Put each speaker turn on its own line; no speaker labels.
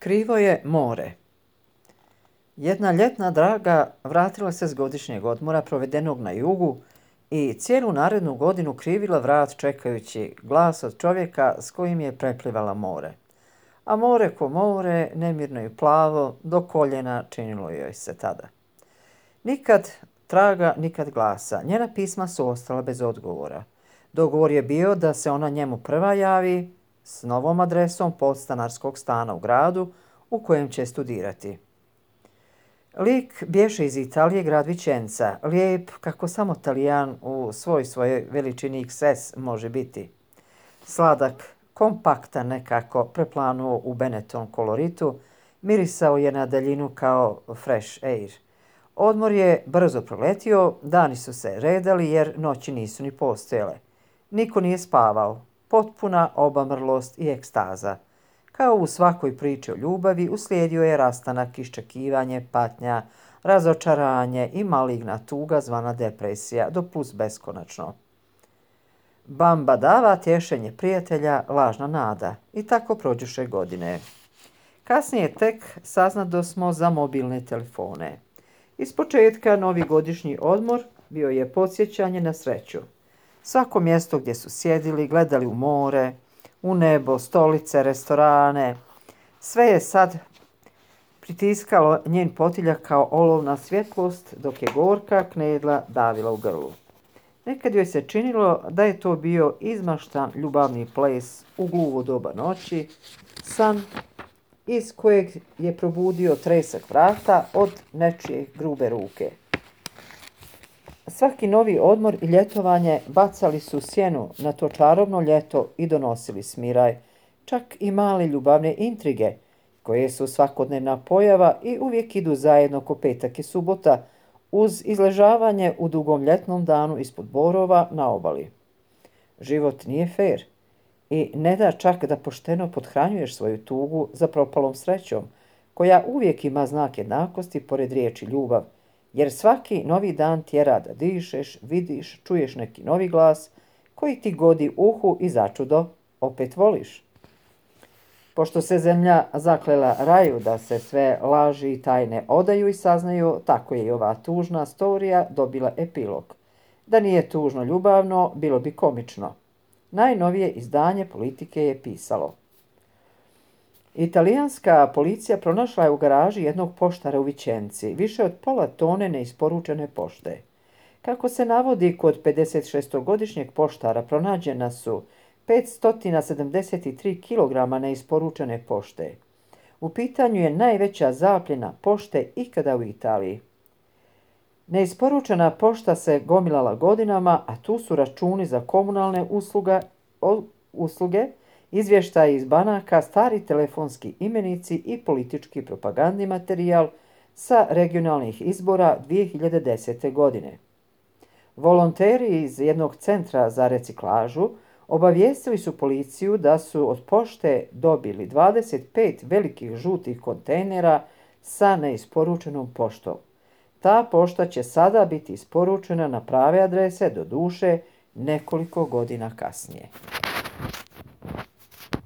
Krivo je more. Jedna ljetna draga vratila se s godišnjeg odmora provedenog na jugu i cijelu narednu godinu krivila vrat čekajući glas od čovjeka s kojim je preplivala more. A more ko more, nemirno i plavo, do koljena činilo joj se tada. Nikad traga, nikad glasa. Njena pisma su ostala bez odgovora. Dogovor je bio da se ona njemu prva javi s novom adresom podstanarskog stana u gradu u kojem će studirati. Lik bješe iz Italije, grad Vicenza, lijep kako samo Talijan u svojoj veličini XS može biti. Sladak, kompaktan nekako, preplanuo u Benetton koloritu, mirisao je na daljinu kao fresh air. Odmor je brzo proletio, dani su se redali jer noći nisu ni postojale. Niko nije spavao, potpuna obamrlost i ekstaza. Kao u svakoj priči o ljubavi, uslijedio je rastanak, iščekivanje, patnja, razočaranje i maligna tuga zvana depresija, do plus beskonačno. Bamba dava, tješenje prijatelja, lažna nada. I tako prođuše godine. Kasnije tek saznadosmo za mobilne telefone. Ispočetka novi godišnji odmor bio je podsjećanje na sreću. Svako mjesto gdje su sjedili, gledali u more, u nebo, stolice, restorane, sve je sad pritiskalo njen potiljak kao olovna svjetlost, dok je gorka knedla davila u grlu. Nekad joj se činilo da je to bio izmaštan ljubavni ples u gluvo doba noći, san iz kojeg je probudio tresak vrata od nečije grube ruke. Svaki novi odmor i ljetovanje bacali su sjenu na to čarobno ljeto i donosili smiraj, čak i male ljubavne intrige, koje su svakodnevna pojava i uvijek idu zajedno ko petak i subota, uz izležavanje u dugom ljetnom danu ispod borova na obali. Život nije fer i ne da čak da pošteno pothranjuješ svoju tugu za propalom srećom, koja uvijek ima znak jednakosti pored riječi ljubav, jer svaki novi dan tjera da dišeš, vidiš, čuješ neki novi glas koji ti godi uhu i začudo opet voliš. Pošto se zemlja zaklela raju da se sve laži i tajne odaju i saznaju, tako je i ova tužna storija dobila epilog. Da nije tužno ljubavno, bilo bi komično. Najnovije izdanje Politike je pisalo: Italijanska policija pronašla je u garaži jednog poštara u Vicenci više od pola tone neisporučene pošte. Kako se navodi, kod 56-godišnjeg poštara pronađena su 573 kg neisporučene pošte. U pitanju je najveća zapljena pošte ikada u Italiji. Neisporučena pošta se gomilala godinama, a tu su računi za komunalne usluge, izvještaji iz banaka, stari telefonski imenici i politički propagandni materijal sa regionalnih izbora 2010. godine. Volonteri iz jednog centra za reciklažu obavijestili su policiju da su od pošte dobili 25 velikih žutih kontejnera sa neisporučenom poštom. Ta pošta će sada biti isporučena na prave adrese, doduše nekoliko godina kasnije.